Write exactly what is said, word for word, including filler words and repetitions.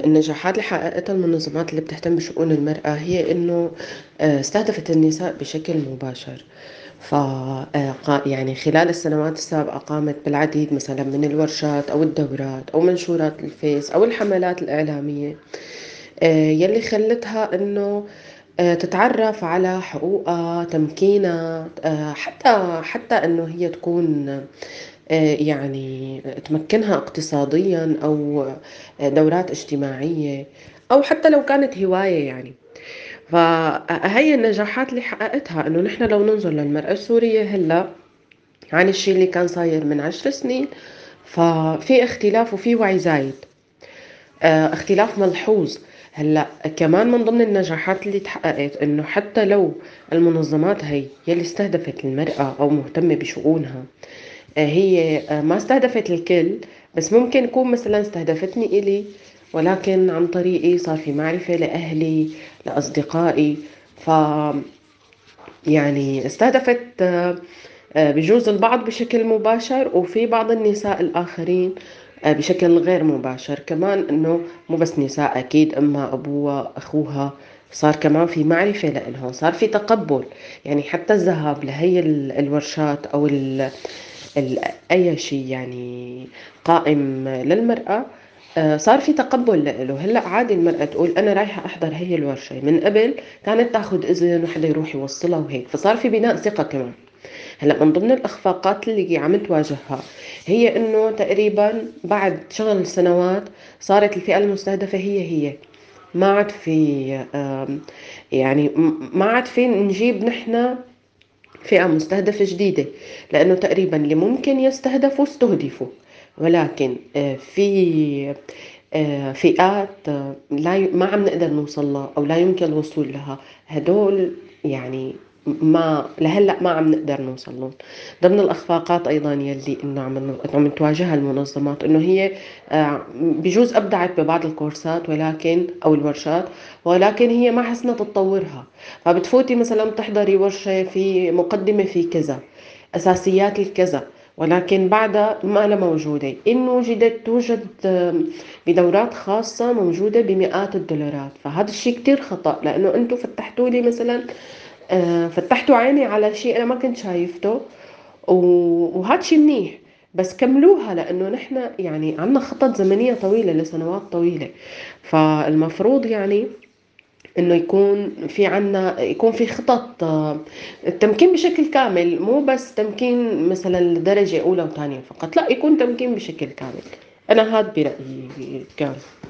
النجاحات اللي حققتها المنظمات اللي بتهتم بشؤون المرأة هي إنه آه، استهدفت النساء بشكل مباشر. ف آه، قا- يعني خلال السنوات السابقة قامت بالعديد مثلا من الورشات أو الدورات أو منشورات الفيس أو الحملات الإعلامية، آه، يلي خلتها إنه آه، تتعرف على حقوقها، تمكينها، آه، حتى حتى إنه هي تكون آه، يعني تمكنها اقتصاديا أو آه، دورات اجتماعية، أو حتى لو كانت هواية يعني. فهي النجاحات اللي حققتها إنه نحن لو ننظر للمرأة السورية هلأ عن الشيء اللي كان صاير من عشر سنين، ففي اختلاف وفي وعي زايد، آه، اختلاف ملحوظ. هلا كمان من ضمن النجاحات اللي تحققت انه حتى لو المنظمات هي يلي استهدفت المرأة او مهتمة بشؤونها، آه، هي آه، ما استهدفت الكل، بس ممكن يكون مثلا استهدفتني إلي، ولكن عن طريقي صار في معرفة لأهلي، لأصدقائي. ف يعني استهدفت آه، آه، بجوز البعض بشكل مباشر، وفي بعض النساء الآخرين آه، بشكل غير مباشر كمان. إنه مو بس نساء، أكيد أمها أبوها أخوها، صار كمان في معرفة لإلهم، صار في تقبل. يعني حتى الذهاب لهي ال- الورشات أو ال ال أي شيء يعني قائم للمرأة، آه، صار في تقبل له. هلا عادي المرأة تقول أنا رايحة أحضر هي الورشة. من قبل كانت تاخد إذن وحدا يروح يوصلها وهيك، فصار في بناء ثقة كمان. هلا من ضمن الإخفاقات اللي عم تواجهها هي إنه تقريبا بعد شغل سنوات صارت الفئة المستهدفة هي هي ما عاد في آم، يعني م- ما عاد في نجيب نحن فئة مستهدفة جديدة، لأنه تقريبا اللي ممكن يستهدفوا استهدفوا. ولكن آه، في آه، فئات آه، لا ي- ما عم نقدر نوصل لها أو لا يمكن الوصول لها. هدول يعني ما لهلا ما عم نقدر نوصل لهم. ضمن الأخفاقات أيضا يلي إنه عم عم تواجهها المنظمات إنه هي آه، بجوز أبدعت ببعض الكورسات ولكن أو الورشات، ولكن هي ما حسنت تطورها. فبتفوتي مثلا بتحضري ورشة في مقدمة في كذا، أساسيات الكذا، ولكن بعدها ما لها موجودة. إن وجدت توجد آم، بدورات خاصة موجودة بمئات الدولارات. فهذا الشيء كتير خطأ، لأنه أنتوا فتحتوا لي مثلا آه، فتحتوا عيني على شيء أنا ما كنت شايفته، و- وهذا شيء منيح. بس كملوها، لأنه نحن يعني عنا خطط زمنية طويلة لسنوات طويلة. فالمفروض يعني انه يكون في عنا يكون في خطط آه، التمكين بشكل كامل، مو بس تمكين مثلا لدرجة أولى وثانية فقط، لا، يكون تمكين بشكل كامل. أنا هاد برأيي كان.